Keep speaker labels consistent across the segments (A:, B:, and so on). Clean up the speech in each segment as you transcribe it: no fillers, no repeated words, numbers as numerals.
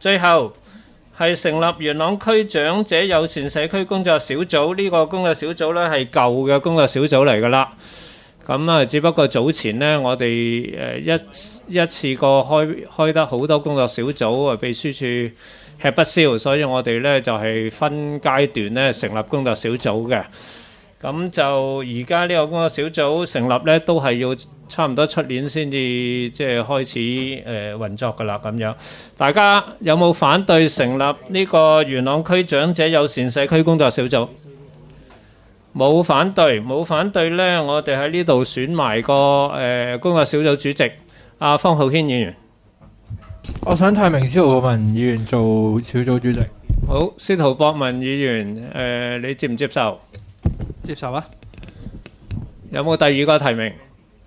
A: 最後係成立元朗區長者友善社區工作小組，呢個工作小組呢係舊嘅工作小組嚟㗎啦。咁啊，只不過早前呢，我哋一次過開得好多工作小組啊，秘書處吃不消，所以我哋呢就係分階段呢成立工作小組嘅。咁就而家呢個工作小組成立呢，都係要差唔多出年先至即係開始運作㗎啦。咁樣，大家有冇反對成立呢個元朗區長者友善社區工作小組？冇反對，冇反對呢，我哋喺呢度選埋個工作小組主席阿方浩軒議員。
B: 我想提名司徒博文議員做小組主席。
A: 好，司徒博文議員，你接唔接受？
B: 接受啊！
A: 有冇第二個提名？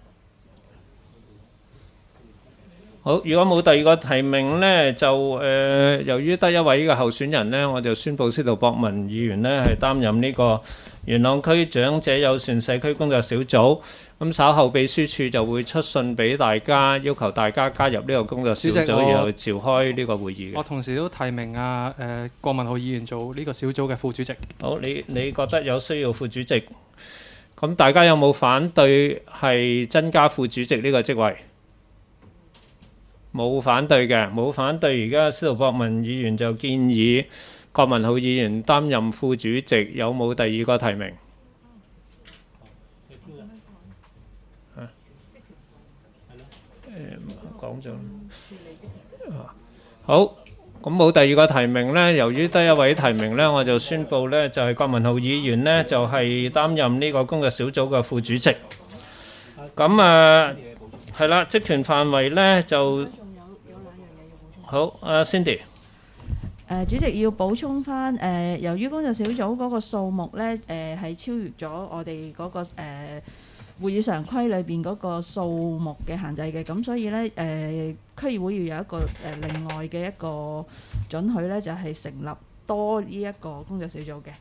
A: 好，如果冇第二個提名呢，就由於得一位嘅候選人呢，我就宣布司徒博文議員呢係擔任呢個元朗區長者友善社區工作小組。咁稍後秘書處就會出信俾大家，要求大家加入呢個工作小組，然後召開呢個會議嘅。
C: 我同時都提名郭文浩議員做呢個小組嘅副主席。
A: 好，你覺得有需要副主席？咁大家有冇反對係增加副主席呢個職位？冇反對嘅，冇反對。而家司徒博文議員就建議郭文浩議員擔任副主席，有冇第二個提名？講咗。好，咁冇第二個提名呢，由於得一位提名呢，我就宣布呢，就係郭文浩議員呢，就係擔任呢個工作小組嘅副主席。咁係啦，職權範圍呢就好。阿 Cindy。
D: 主席要補充翻由於工作小組嗰個數目呢，係超越咗我哋嗰個會議常規裏邊嗰個數目嘅限制嘅，咁所以呢，區議會要有一個另外嘅一個准許呢，就係成立多呢一個工作小組嘅。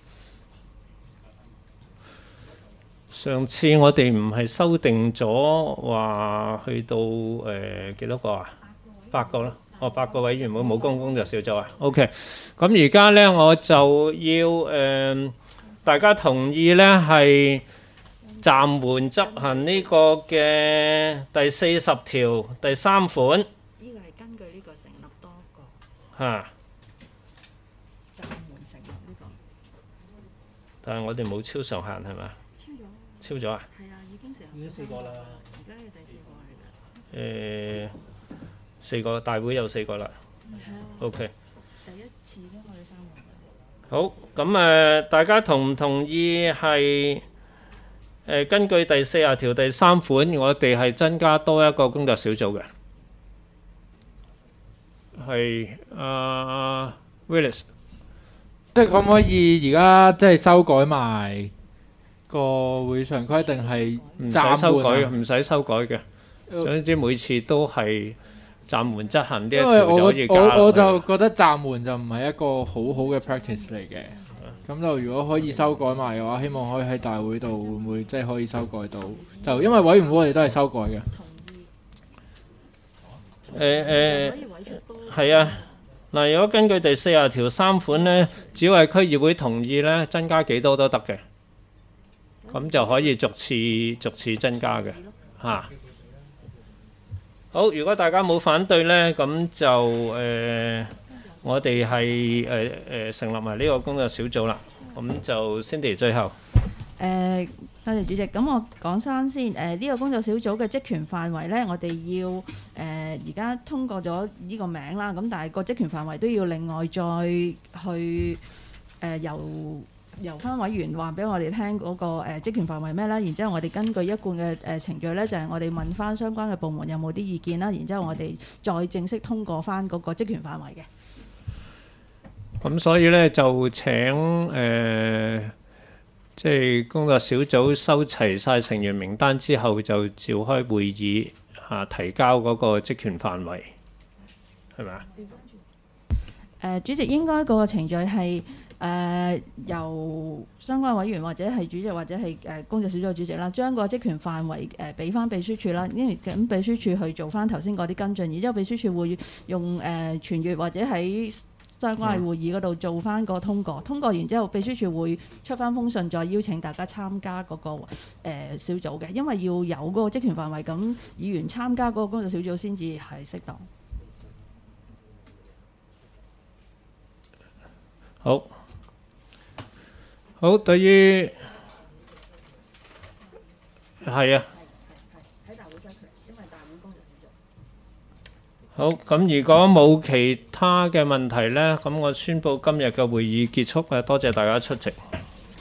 A: 上次我哋唔係修訂咗話去到幾多個啊？8個啦。8個委員會冇工作小組啊。OK， 咁而家呢，我就要大家同意呢係暫緩執行呢個嘅第40條第3款。呢個係根據呢個成立多個。暫緩成立呢個。但係我哋冇超上限係咪？超咗啊？係啊，已經4個啦。而家係第4個嚟啦。4個，大會有4個啦。OK。第一次都可以3個。好，咁大家同唔同意係根據第40條第3款，我哋係增加多一個工作小組嘅？係Willis。
B: 即係可唔可以而家即係修改埋個會常規，定係
A: 唔使修改，唔使修改嘅。總之每次都係暫緩執行呢一條就可以加落去。
B: 我就覺得暫緩就唔係一個好好嘅 practice 嚟嘅。咁就如果可以修改埋嘅話，希望可以喺大會度會唔會即係可以修改到？就因為委員會我哋都係修改嘅。
A: 係啊。嗱，如果根據第40條3款呢，只要係區議會同意呢，增加幾多都得嘅。咁就可以逐次增加嘅嚇。好，如果大家冇反對呢，咁就我哋係成立埋呢個工作小組啦。咁就 Cindy 最後。
D: 多謝主席。咁我講翻先，呢個工作小組嘅職權範圍呢，我哋要而家通過咗呢個名啦。咁但係個職權範圍都要另外再去由翻委員話俾我哋聽嗰個職權範圍咩啦。然之後我哋根據一貫嘅程序呢，就係我哋問翻相關嘅部門有冇啲意見啦。然之後我哋再正式通過翻嗰個職權範圍嘅。
A: 咁所以呢，就請即係工作小組收齊晒成員名單之後，就召開會議提交嗰個職權範圍，係咪啊？
D: 主席應該嗰個程序係由相關委員或者係主席或者係工作小組主席啦，將個職權範圍俾翻秘書處啦，因為咁秘書處去做翻頭先嗰啲跟進，然之後秘書處會用傳閱或者喺相關嘅會議嗰度做翻個通過，通過完之後秘書處會出翻封信，再邀請大家參加嗰個小組嘅，因為要有嗰個職權範圍，咁議員參加嗰個工作小組先至係適當。
A: 好，對於係啊，
D: 喺大會出嚟，因為大會工作小組。
A: 好，咁如果冇其他嘅問題呢，咁我宣布今日嘅會議結束，多謝大家出席。